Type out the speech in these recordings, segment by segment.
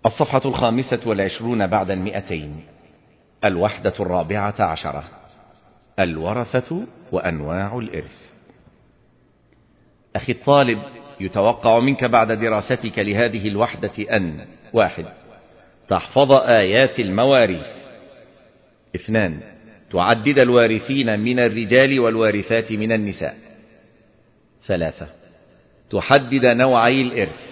الصفحة 25 بعد 200. الوحدة 14. الورثة وأنواع الإرث. أخي الطالب، يتوقع منك بعد دراستك لهذه الوحدة أن: 1. تحفظ آيات المواريث. 2. تعدد الوارثين من الرجال والوارثات من النساء. 3. تحدد نوعي الإرث.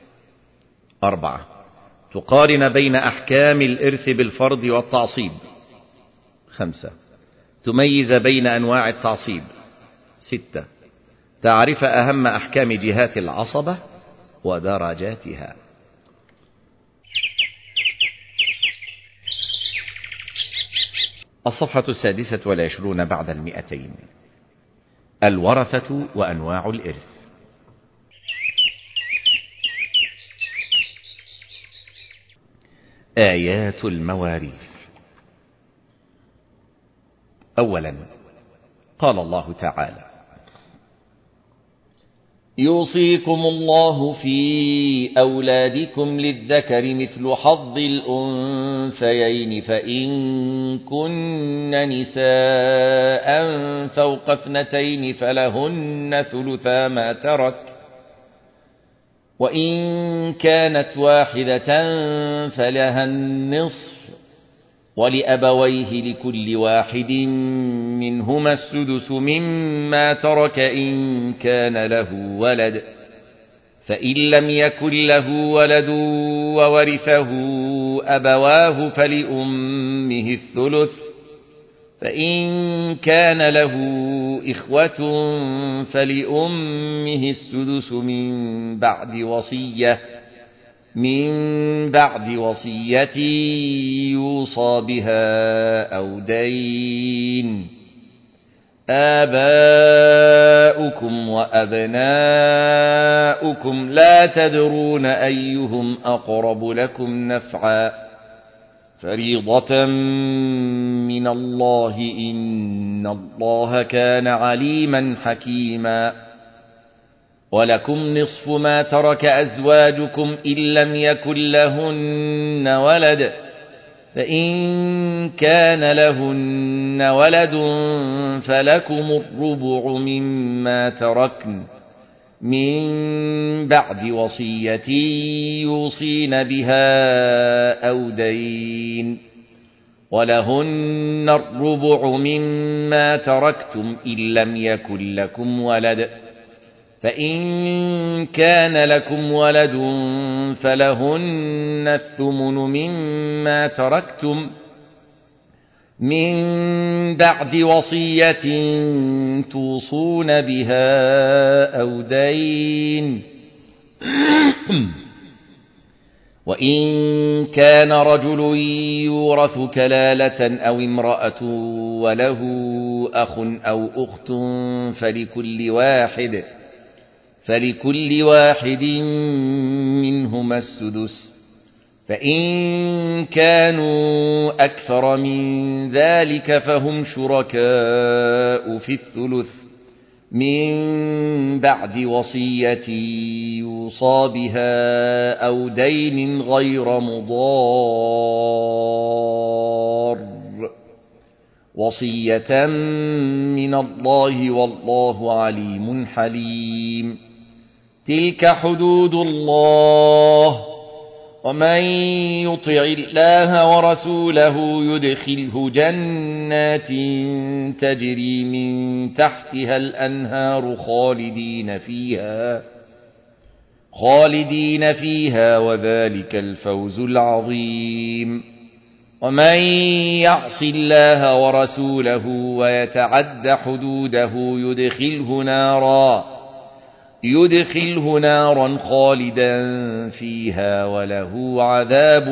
4. تقارن بين أحكام الإرث بالفرض والتعصيب. 5. تميز بين أنواع التعصيب. 6. تعرف أهم أحكام جهات العصبة ودرجاتها. الصفحة 26 بعد 200. الورثة وأنواع الإرث. آيات المواريث. أولا، قال الله تعالى: يوصيكم الله في أولادكم للذكر مثل حظ الأنثيين فإن كن نساء فوق 2 فلهن ثلثا ما ترك، وإن كانت واحدة فلها النصف، ولأبويه لكل واحد منهما السدس مما ترك إن كان له ولد، فإن لم يكن له ولد وورثه أبواه فلأمه الثلث، فإن كان له إخوة فلأمه السدس من بعد وصية يوصى بها أو دين. آباؤكم وأبناؤكم لا تدرون أيهم أقرب لكم نفعا، فريضة من الله، إن الله كان عليما حكيما. ولكم نصف ما ترك أزواجكم إن لم يكن لهن ولد، فإن كان لهن ولد فلكم الربع مما تركن من بعد وصية يوصين بها أو دين، ولهن الربع مما تركتم إن لم يكن لكم ولد، فإن كان لكم ولد فلهن الثمن مما تركتم من بعد وصية توصون بها أو دين. وإن كان رجل يورث كلالة أو امرأة وله أخ أو أخت فلكل واحد منهما السدس، فإن كانوا أكثر من ذلك فهم شركاء في الثلث من بعد وصية يوصى بها أو دين غير مضار، وصية من الله والله عليم حليم. تلك حدود الله، ومن يطع الله ورسوله يدخله جنات تجري من تحتها الأنهار خالدين فيها وذلك الفوز العظيم. ومن يعص الله ورسوله ويتعد حدوده يدخله نارا خالدا فيها وله عذاب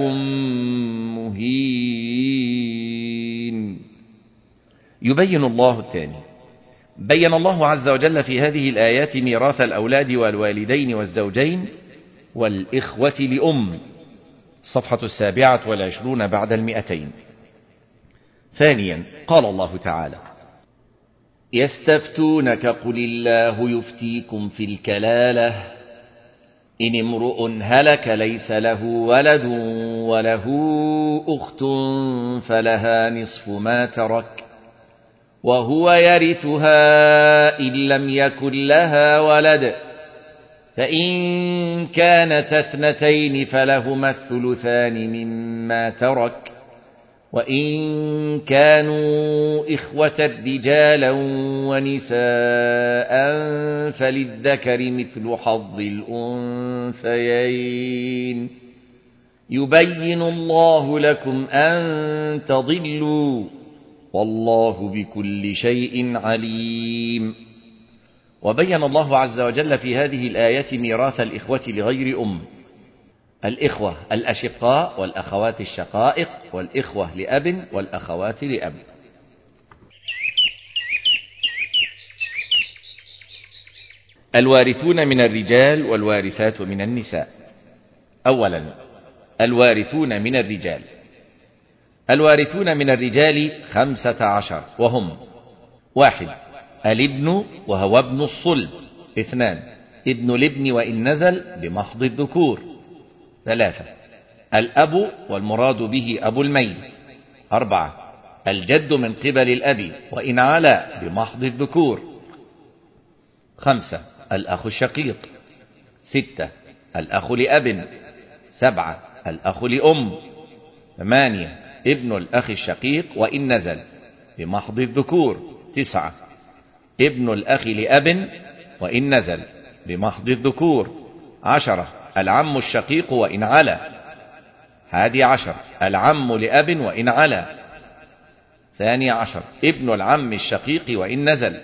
مهين. يبين الله الثاني. بين الله عز وجل في هذه الآيات ميراث الأولاد والوالدين والزوجين والإخوة لأم. صفحة 27 بعد 200. ثانيا، قال الله تعالى: يستفتونك قل الله يفتيكم في الكلالة إن امرؤ هلك ليس له ولد وله أخت فلها نصف ما ترك وهو يرثها إن لم يكن لها ولد فإن كانتا اثنتين فلهما الثلثان مما ترك وإن كانوا إخوة رجالا ونساء فللذكر مثل حظ الأنثيين يبين الله لكم أن تضلوا والله بكل شيء عليم. وبين الله عز وجل في هذه الآيات ميراث الإخوة لغير أم: الإخوة الأشقاء والأخوات الشقائق والإخوة لأب والأخوات لأب. الوارثون من الرجال والوارثات من النساء. أولا، الوارثون من الرجال. الوارثون من الرجال 15 وهم: 1 الابن وهو ابن الصلب. 2 ابن الابن وإن نزل بمحض الذكور. 3 الأب والمراد به أبو الميت. 4 الجد من قبل الأب وإن علا بمحض الذكور. 5 الأخ الشقيق. 6 الأخ لأب. 7 الأخ لأم. 8 ابن الأخ الشقيق وإن نزل بمحض الذكور. 9 ابن الأخ لأب وإن نزل بمحض الذكور. 10 العم الشقيق وإن علا. 11 العم لأب وإن علا. 12 ابن العم الشقيق وإن نزل.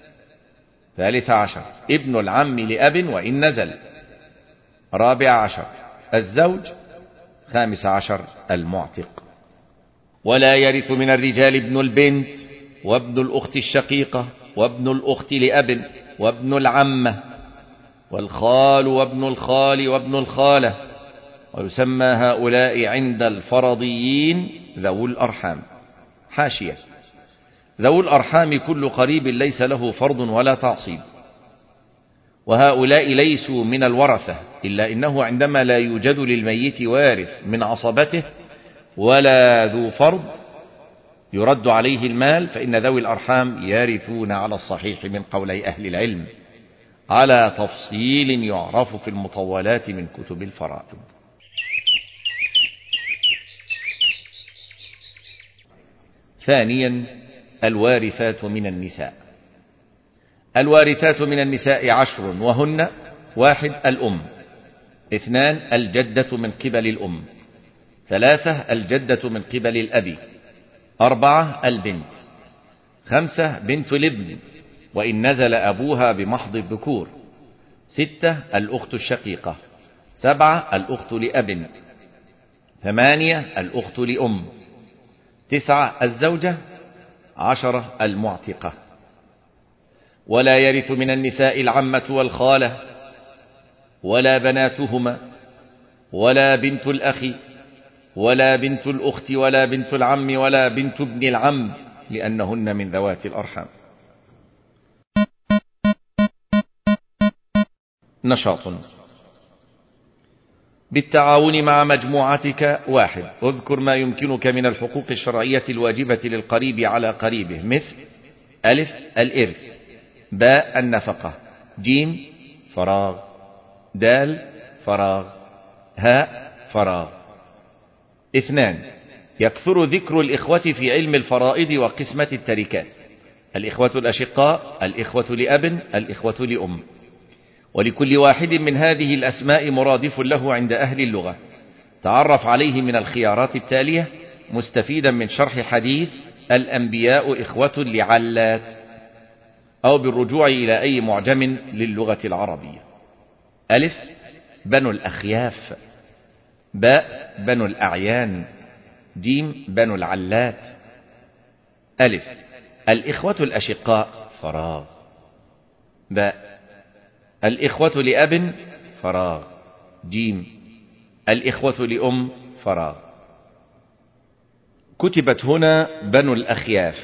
13 ابن العم لأب وإن نزل. 14 الزوج. 15 المعتق. ولا يرث من الرجال ابن البنت وابن الأخت الشقيقة وابن الأخت لأب وابن العمة والخال وابن الخال وابن الخالة، ويسمى هؤلاء عند الفرضيين ذوو الأرحام. حاشية: ذوو الأرحام كل قريب ليس له فرض ولا تعصيب، وهؤلاء ليسوا من الورثة، إلا إنه عندما لا يوجد للميت وارث من عصبته ولا ذو فرض يرد عليه المال، فإن ذوي الأرحام يرثون على الصحيح من قولي أهل العلم، على تفصيل يعرف في المطولات من كتب الفرائض. ثانيا، الوارثات من النساء. الوارثات من النساء 10 وهن: 1 الأم. 2 الجدة من قبل الأم. 3 الجدة من قبل الأب. 4 البنت. 5 بنت الابن وإن نزل أبوها بمحض الذكور. 6 الأخت الشقيقة. 7 الأخت لأب. 8 الأخت لأم. 9 الزوجة. 10 المعتقة. ولا يرث من النساء العمة والخالة ولا بناتهما ولا بنت الأخ ولا بنت الأخت ولا بنت العم ولا بنت ابن العم، لأنهن من ذوات الأرحام. نشاط: بالتعاون مع مجموعتك. 1 اذكر ما يمكنك من الحقوق الشرعية الواجبة للقريب على قريبه، مثل: أ الإرث، ب النفقة، ج فراغ، د فراغ، ه فراغ. 2 يكثر ذكر الإخوة في علم الفرائض وقسمة التركات: الإخوة الأشقاء، الإخوة لأب، الإخوة لأم، ولكل واحد من هذه الأسماء مرادف له عند أهل اللغة. تعرف عليه من الخيارات التالية مستفيدا من شرح حديث الأنبياء إخوة لعلات، أو بالرجوع إلى أي معجم للغة العربية. أ بنو الأخياف، ب بنو الأعيان، ج بنو العلات. أ الإخوة الأشقاء فراغ، ب الإخوة لأب فراغ، ج الإخوة لأم فراغ. كتبت هنا بنو الأخياف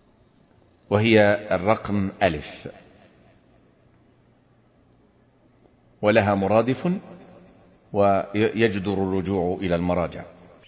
وهي الرقم أ. ولها مرادف ويجدر الرجوع إلى المراجع.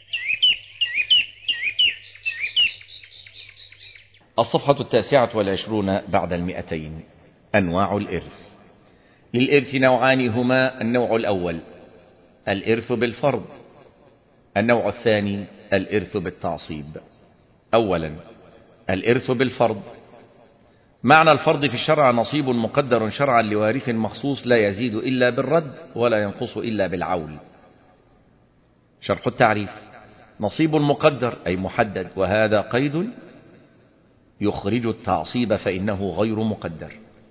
الصفحة 29 بعد 200. أنواع الإرث. للإرث نوعان هما: النوع الأول الإرث بالفرض، النوع الثاني الإرث بالتعصيب. أولا الإرث بالفرض. معنى الفرض في الشرع نصيب مقدر شرعا لوارث مخصوص لا يزيد إلا بالرد ولا ينقص إلا بالعول. شرح التعريف: نصيب مقدر أي محدد، وهذا قيد يخرج التعصيب فإنه غير مقدر.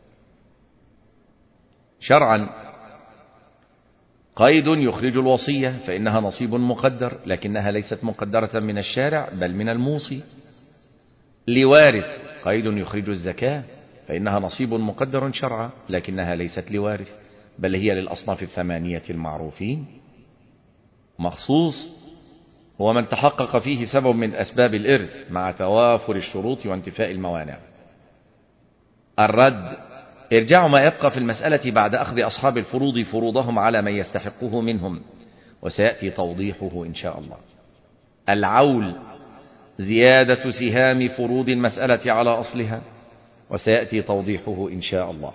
شرعا قيد يخرج الوصية فإنها نصيب مقدر لكنها ليست مقدرة من الشارع بل من الموصي. لوارث قيد يخرج الزكاة فإنها نصيب مقدر شرعا لكنها ليست لوارث بل هي للأصناف 8 المعروفين. مخصوص هو من تحقق فيه سبب من أسباب الإرث مع توافر الشروط وانتفاء الموانع. الرد: ارجعوا ما يبقى في المسألة بعد أخذ أصحاب الفروض فروضهم على من يستحقه منهم، وسيأتي توضيحه إن شاء الله. العول: زيادة سهام فروض المسألة على أصلها، وسيأتي توضيحه إن شاء الله.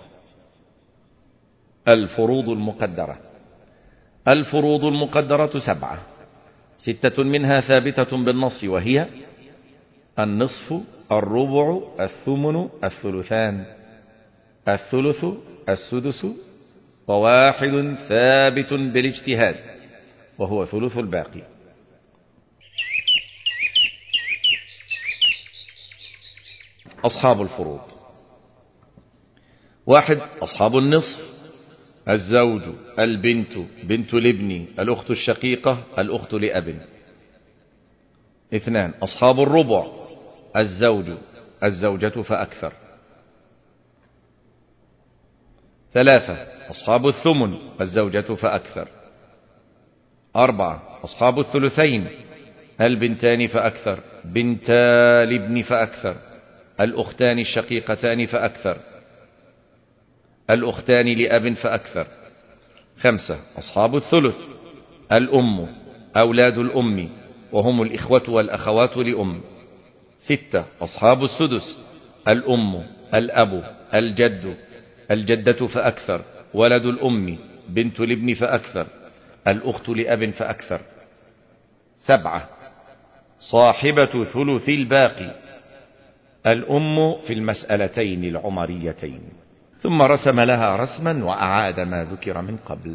الفروض المقدرة. الفروض المقدرة 7، 6 منها ثابتة بالنص، وهي النصف، الربع، الثمن، الثلثان، الثلث، السدس، وواحد ثابت بالاجتهاد وهو ثلث الباقي. أصحاب الفروض: 1 أصحاب النصف: الزوج، البنت، بنت الابن، الأخت الشقيقة، الأخت لأب. 2 أصحاب الربع: الزوج، الزوجة فأكثر. 3 أصحاب الثمن: الزوجة فأكثر. 4 أصحاب الثلثين: البنتان فأكثر، بنتا الابن فأكثر، الأختان الشقيقتان فأكثر، الأختان لأب فأكثر. 5 أصحاب الثلث: الأم، أولاد الأم وهم الإخوة والأخوات لأم. 6 أصحاب السدس: الأم، الأب، الجد، الجدة فأكثر، ولد الأم، بنت الابن فأكثر، الأخت لأب فأكثر. 7 صاحبة ثلث الباقي: الأم في المسألتين العمريتين. ثم رسم لها رسما وأعاد ما ذكر من قبل.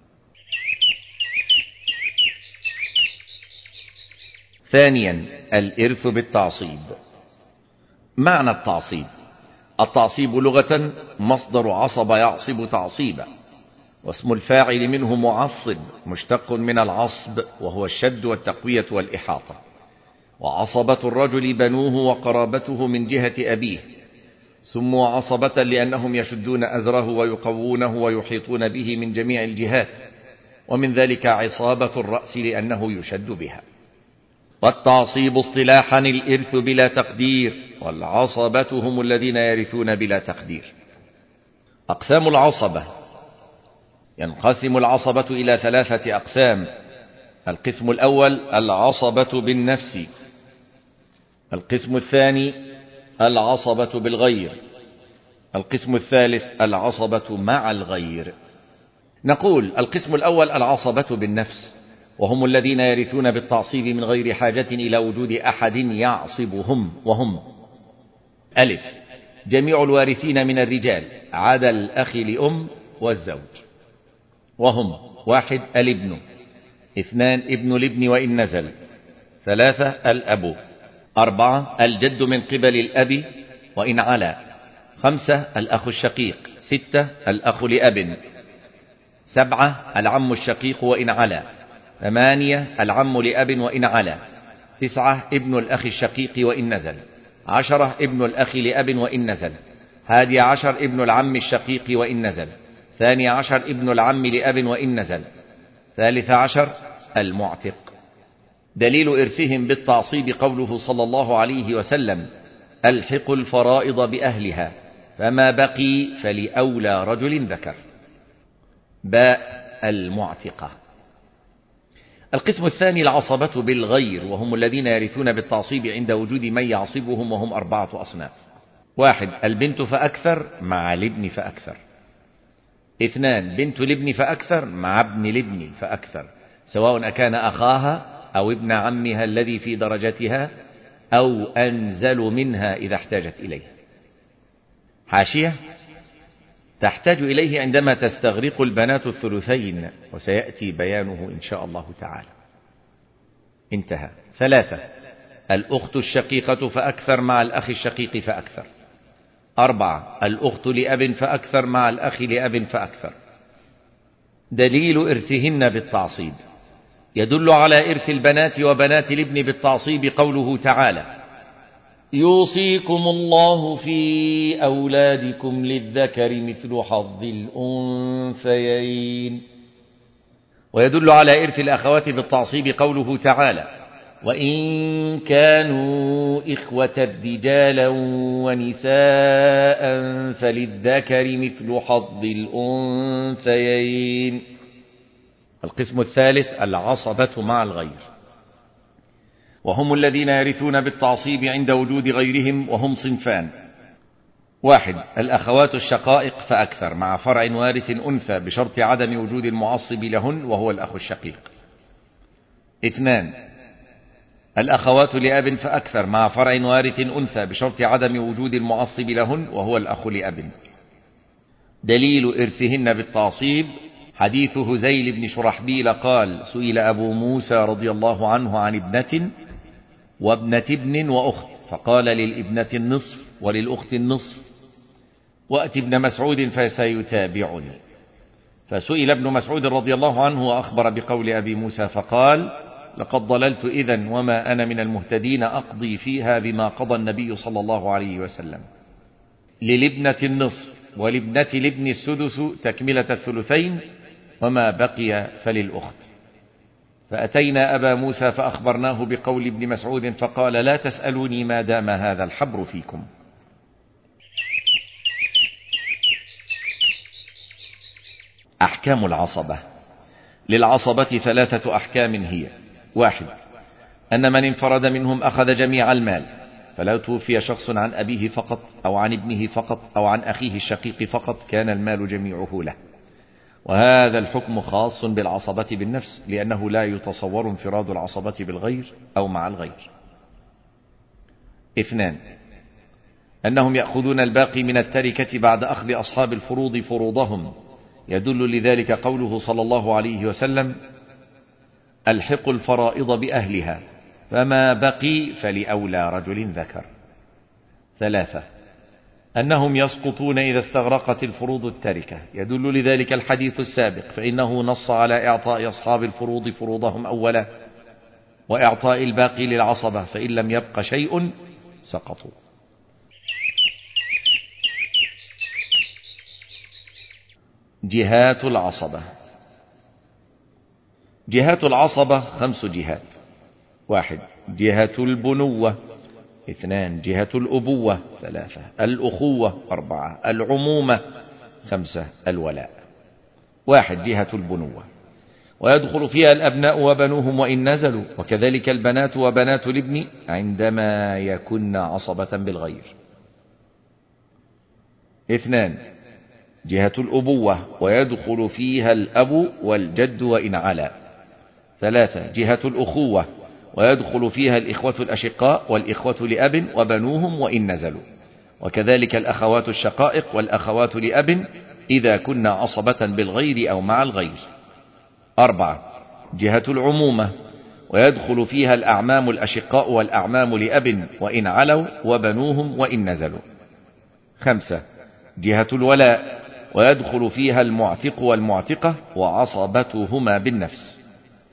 ثانيا الإرث بالتعصيب. معنى التعصيب: التعصيب لغة مصدر عصب يعصب تعصيبا، واسم الفاعل منه معصب مشتق من العصب وهو الشد والتقوية والإحاطة. وعصبة الرجل بنوه وقرابته من جهة أبيه، سموا عصبة لأنهم يشدون أزره ويقوونه ويحيطون به من جميع الجهات، ومن ذلك عصابة الرأس لأنه يشد بها. والتعصيب اصطلاحا الإرث بلا تقدير، والعصبة هم الذين يرثون بلا تقدير. أقسام العصبة: ينقسم العصبة إلى 3 أقسام. القسم الأول العصبة بالنفس، القسم الثاني العصبة بالغير، القسم الثالث العصبة مع الغير. نقول القسم الأول العصبة بالنفس، وهم الذين يرثون بالتعصيب من غير حاجة إلى وجود أحد يعصبهم، وهم: ألف جميع الوارثين من الرجال عدا الأخ لأم والزوج، وهم: 1 الابن، 2 ابن الابن وإن نزل، 3 الأب، 4 الجد من قبل الأب وإن علا، 5 الأخ الشقيق، 6 الأخ لأب، 7 العم الشقيق وإن علا، 8 العم لأب وإن علا، 9 ابن الأخ الشقيق وإن نزل، 10 ابن الأخ لأب وإن نزل، 11 ابن العم الشقيق وإن نزل، 12 ابن العم لأب وإن نزل، 13 المعتق. دليل إرثهم بالتعصيب قوله صلى الله عليه وسلم: ألحقوا الفرائض بأهلها فما بقي فلأولى رجل ذكر. باء المعتقة. القسم الثاني العصبة بالغير، وهم الذين يرثون بالتعصيب عند وجود من يعصبهم، وهم 4 أصناف. 1 البنت فأكثر مع الابن فأكثر. 2 بنت الابن فأكثر مع ابن الابن فأكثر، سواء أكان أخاها أو ابن عمها الذي في درجتها أو أنزل منها إذا احتاجت إليه. حاشية: تحتاج إليه عندما تستغرق البنات الثلثين، وسيأتي بيانه إن شاء الله تعالى. انتهى. 3 الأخت الشقيقة فأكثر مع الأخ الشقيق فأكثر. 4 الأخت لأب فأكثر مع الأخ لأب فأكثر. دليل إرثهن بالتعصيب: يدل على إرث البنات وبنات الابن بالتعصيب قوله تعالى: يوصيكم الله في أولادكم للذكر مثل حظ الأنثيين. ويدل على إرث الأخوات بالتعصيب قوله تعالى: وإن كانوا إخوة رجالا ونساء فللذكر مثل حظ الأنثيين. القسم الثالث العصبة مع الغير، وهم الذين يرثون بالتعصيب عند وجود غيرهم، وهم صنفان. 1 الأخوات الشقائق فأكثر مع فرع وارث أنثى بشرط عدم وجود المعصب لهن وهو الأخ الشقيق. 2 الأخوات لأب فأكثر مع فرع وارث أنثى بشرط عدم وجود المعصب لهن وهو الأخ لأب. دليل إرثهن بالتعصيب حديث هزيل بن شرحبيل قال: سئل أبو موسى رضي الله عنه عن ابنة وابنة ابن وأخت، فقال: للابنة النصف وللأخت النصف، وأت ابن مسعود فسيتابعني. فسئل ابن مسعود رضي الله عنه وأخبر بقول أبي موسى فقال: لقد ضللت إذن وما أنا من المهتدين، أقضي فيها بما قضى النبي صلى الله عليه وسلم. للابنة النصف ولابنة الابن السدس تكملة الثلثين، وما بقي فللأخت. فأتينا أبا موسى فأخبرناه بقول ابن مسعود فقال: لا تسألوني ما دام هذا الحبر فيكم. أحكام العصبة. للعصبة 3 أحكام هي: 1 أن من انفرد منهم أخذ جميع المال، فلو توفي شخص عن أبيه فقط أو عن ابنه فقط أو عن أخيه الشقيق فقط كان المال جميعه له، وهذا الحكم خاص بالعصبة بالنفس، لأنه لا يتصور انفراد العصبة بالغير أو مع الغير. 2 أنهم يأخذون الباقي من التركة بعد أخذ أصحاب الفروض فروضهم، يدل لذلك قوله صلى الله عليه وسلم: ألحقوا الفرائض بأهلها، فما بقي فلأولى رجل ذكر. 3 أنهم يسقطون إذا استغرقت الفروض التركة، يدل لذلك الحديث السابق، فإنه نص على إعطاء أصحاب الفروض فروضهم أولا، وإعطاء الباقي للعصبة، فإن لم يبق شيء سقطوا. جهات العصبة. جهات العصبة 5 جهات: 1 جهة البنوة، 2 جهة الأبوة، 3 الأخوة، 4 العمومة، 5 الولاء. 1 جهة البنوة، ويدخل فيها الأبناء وبنوهم وإن نزلوا، وكذلك البنات وبنات الابن عندما يكن عصبة بالغير. 2 جهة الأبوة، ويدخل فيها الأب والجد وإن علا. 3 جهة الأخوة، ويدخل فيها الإخوة الأشقاء والإخوة لأب وبنوهم وإن نزلوا، وكذلك الأخوات الشقائق والأخوات لأب إذا كن عصبة بالغير أو مع الغير. 4 جهة العمومة، ويدخل فيها الأعمام الأشقاء والأعمام لأب وإن علوا وبنوهم وإن نزلوا. 5 جهة الولاء، ويدخل فيها المعتق والمعتقة وعصبتهما بالنفس.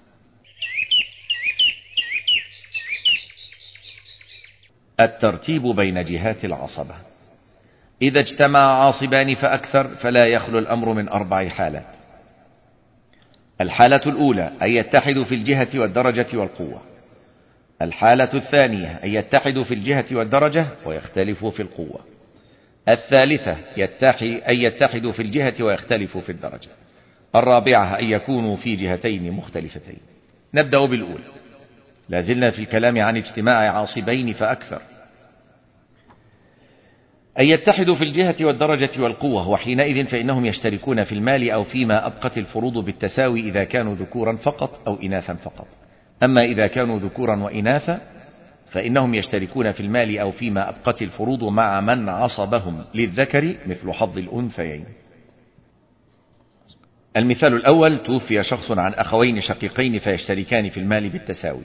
الترتيب بين جهات العصبة: إذا اجتمع عاصبان فأكثر فلا يخلو الأمر من 4 حالات. الحالة الأولى أن يتحدوا في الجهة والدرجة والقوة. الحالة الثانية أن يتحدوا في الجهة والدرجة ويختلفوا في القوة. الثالثة أن يتحدوا في الجهة ويختلفوا في الدرجة. الرابعة أن يكونوا في جهتين مختلفتين. نبدأ بالأولى، لازلنا في الكلام عن اجتماع عاصبين فأكثر. أن يتحدوا في الجهة والدرجة والقوة، وحينئذ فإنهم يشتركون في المال أو فيما أبقت الفروض بالتساوي إذا كانوا ذكورا فقط أو إناثا فقط. أما إذا كانوا ذكورا وإناثا فإنهم يشتركون في المال أو فيما أبقت الفروض مع من عصبهم للذكر مثل حظ الأنثيين. المثال الأول: توفي شخص عن أخوين شقيقين فيشتركان في المال بالتساوي.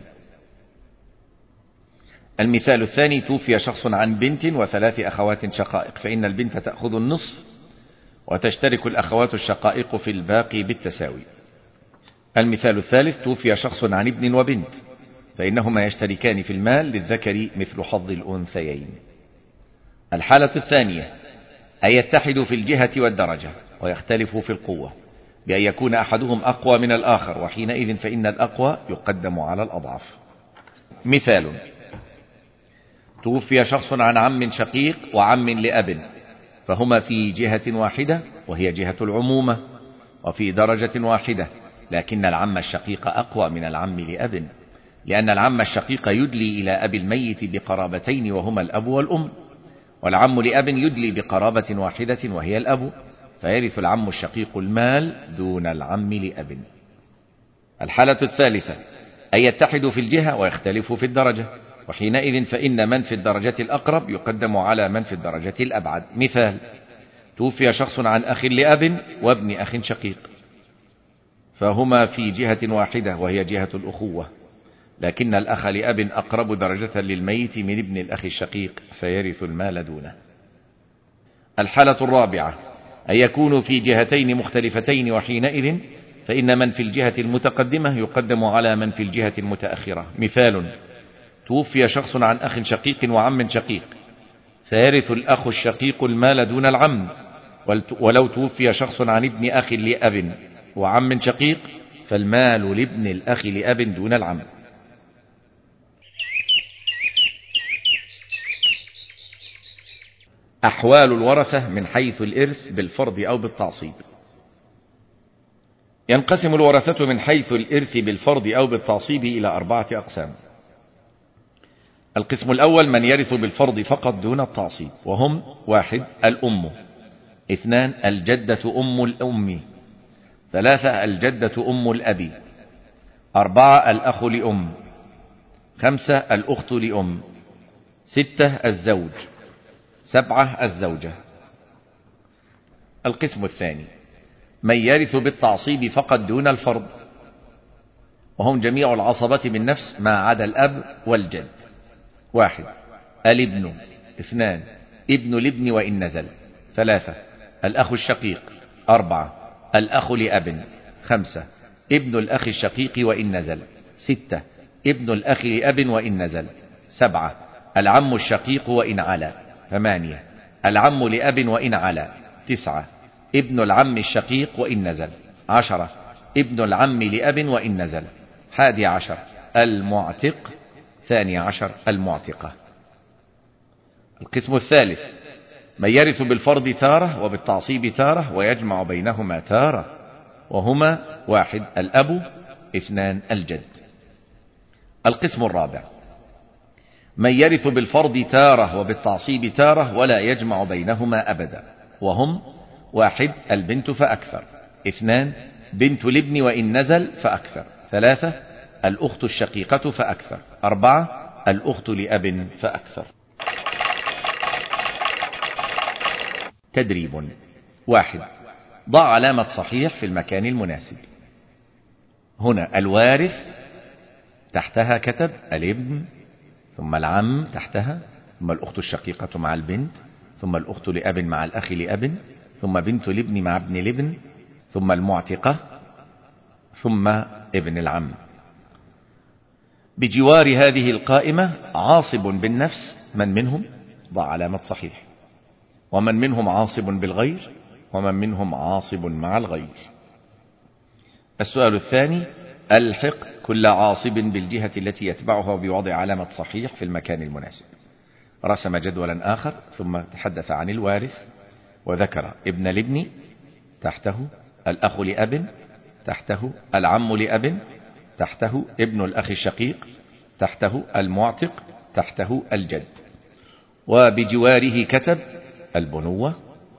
المثال الثاني: توفي شخص عن بنت وثلاث أخوات شقائق، فإن البنت تأخذ النصف وتشترك الأخوات الشقائق في الباقي بالتساوي. المثال الثالث: توفي شخص عن ابن وبنت، فإنهما يشتركان في المال للذكر مثل حظ الأنثيين. الحالة الثانية: أن يتحدوا في الجهة والدرجة ويختلفوا في القوة، بأن يكون أحدهم أقوى من الآخر، وحينئذ فإن الأقوى يقدم على الأضعف. مثال: توفي شخص عن عم شقيق وعم لأب، فهما في جهة واحدة وهي جهة العمومة، وفي درجة واحدة، لكن العم الشقيق أقوى من العم لأب، لأن العم الشقيق يدلي إلى أبي الميت بقرابتين وهما الأب والأم، والعم لأب يدلي بقرابة واحدة وهي الأب، فيرث العم الشقيق المال دون العم لأب. الحالة الثالثة: أن يتحدوا في الجهة ويختلفوا في الدرجة، وحينئذ فإن من في الدرجة الأقرب يقدم على من في الدرجة الأبعد. مثال: توفي شخص عن أخ لأب وابن أخ شقيق، فهما في جهة واحدة وهي جهة الأخوة، لكن الأخ لأب أقرب درجة للميت من ابن الأخ الشقيق، فيرث المال دونه. الحالة الرابعة: أن يكونوا في جهتين مختلفتين، وحينئذ فإن من في الجهة المتقدمة يقدم على من في الجهة المتأخرة. مثال: توفي شخص عن أخ شقيق وعم شقيق، فيرث الأخ الشقيق المال دون العم، ولو توفي شخص عن ابن أخ لأب وعم شقيق فالمال لابن الأخ لأب دون العم. أحوال الورثة من حيث الإرث بالفرض أو بالتعصيب. ينقسم الورثة من حيث الإرث بالفرض أو بالتعصيب إلى 4 أقسام. القسم الأول: من يرث بالفرض فقط دون التعصيب، وهم: 1 الأم، 2 الجدة أم الأم، 3 الجدة أم الأب، 4 الأخ لأم، 5 الأخت لأم، 6 الزوج، 7 الزوجة. القسم الثاني: من يرث بالتعصيب فقط دون الفرض، وهم جميع العصبة بالنفس ما عدا الأب والجد. 1 الابن، 2 ابن الابن وإن نزل، 3 الأخ الشقيق، 4 الأخ لأب، 5 ابن الأخ الشقيق وإن نزل، 6 ابن الأخ لأب وإن نزل، 7 العم الشقيق وإن علا، 8 العم لأب وإن علا، 9 ابن العم الشقيق وإن نزل، 10 ابن العم لأب وإن نزل، 11 المعتق، 12 المعتقة. القسم الثالث: من يرث بالفرض تارة وبالتعصيب تارة ويجمع بينهما تارة، وهما: 1 الأب، 2 الجد. القسم الرابع: من يرث بالفرض تارة وبالتعصيب تارة ولا يجمع بينهما أبدا، وهم: 1 البنت فأكثر، 2 بنت الابن وإن نزل فأكثر، 3 الأخت الشقيقة فأكثر، 4 الأخت لأب فأكثر. تدريب: 1 ضع علامة صحيح في المكان المناسب. هنا الوارث تحتها كتب الابن، ثم العم تحتها، ثم الأخت الشقيقة مع البنت، ثم الأخت لأب مع الأخ لأب، ثم بنت الابن مع ابن الابن، ثم المعتقة، ثم ابن العم. بجوار هذه القائمة عاصب بالنفس، من منهم؟ ضع علامة صحيح. ومن منهم عاصب بالغير، ومن منهم عاصب مع الغير. السؤال الثاني: ألحق كل عاصب بالجهة التي يتبعها بوضع علامة صحيح في المكان المناسب. رسم جدولا آخر، ثم تحدث عن الوارث وذكر ابن الابن تحته، الأخ لأب تحته العم لأب، تحته ابن الأخ الشقيق، تحته المعتق، تحته الجد. وبجواره كتب البنوة،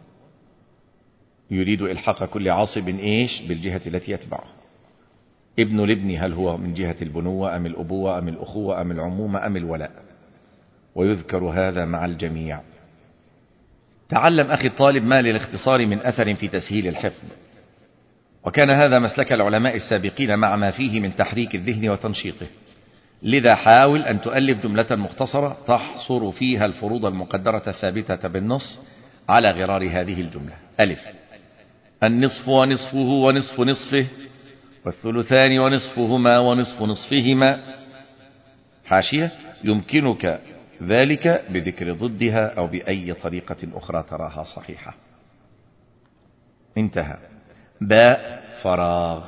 يريد إلحاق كل عاصب بالجهة التي يتبعه. ابن الابن هل هو من جهة البنوة أم الأبوة أم الأخوة أم العمومة أم الولاء، ويذكر هذا مع الجميع. تعلم أخي الطالب ما للاختصار من أثر في تسهيل الحفظ، وكان هذا مسلك العلماء السابقين مع ما فيه من تحريك الذهن وتنشيطه. لذا حاول أن تؤلف جملة مختصرة تحصر فيها الفروض المقدرة الثابتة بالنص على غرار هذه الجملة. ألف: النصف ونصفه ونصف نصفه، والثلثان ونصفهما ونصف نصفهما. حاشية: يمكنك ذلك بذكر ضدها أو بأي طريقة أخرى تراها صحيحة. انتهى. باء فراغ.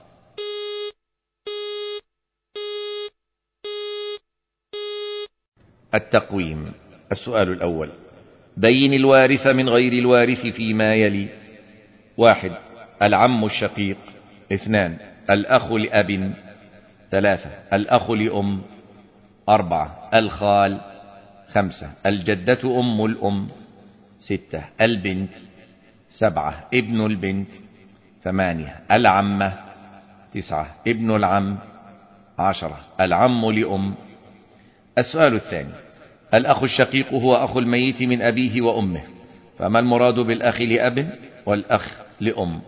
التقويم. السؤال الأول: بين الوارث من غير الوارث فيما يلي. 1. العم الشقيق. 2. الأخ لأب. 3. الأخ لأم. 4. الخال. 5. الجدة أم الأم. 6. البنت. 7. ابن البنت. 8. العمة. 9. ابن العم. 10. العم لأم. السؤال الثاني: الأخ الشقيق هو أخو الميت من أبيه وأمه، فما المراد بالأخ لأب والأخ لأم؟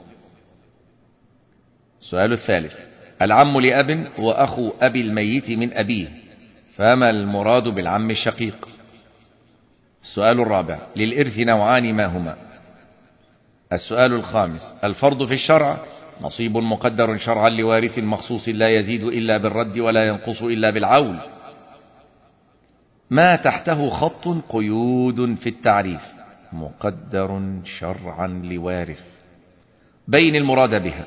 السؤال الثالث: العم لأب هو أخو أبي الميت من أبيه، فما المراد بالعم الشقيق؟ السؤال الرابع: للإرث نوعان، ما هما؟ السؤال الخامس: الفرض في الشرع نصيب مقدر شرعا لوارث مخصوص لا يزيد إلا بالرد ولا ينقص إلا بالعول. ما تحته خط قيود في التعريف: مقدر شرعا لوارث. بين المراد بها.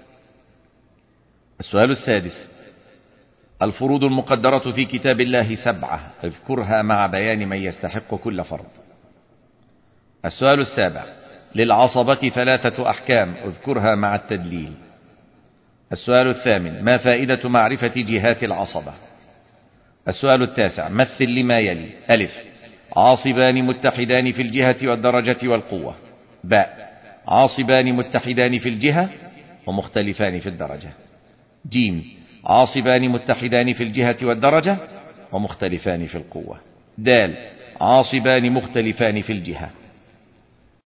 السؤال السادس: الفروض المقدرة في كتاب الله 7، اذكرها مع بيان من يستحق كل فرض. السؤال السابع: للعصبة 3 أحكام، اذكرها مع التدليل. السؤال الثامن: ما فائدة معرفة جهات العصبة؟ السؤال التاسع: مثل لما يلي. ألف: عاصبان متحدان في الجهة والدرجة والقوة. باء: عاصبان متحدان في الجهة ومختلفان في الدرجة. جيم: عاصبان متحدان في الجهة والدرجة ومختلفان في القوة. دال: عاصبان مختلفان في الجهة.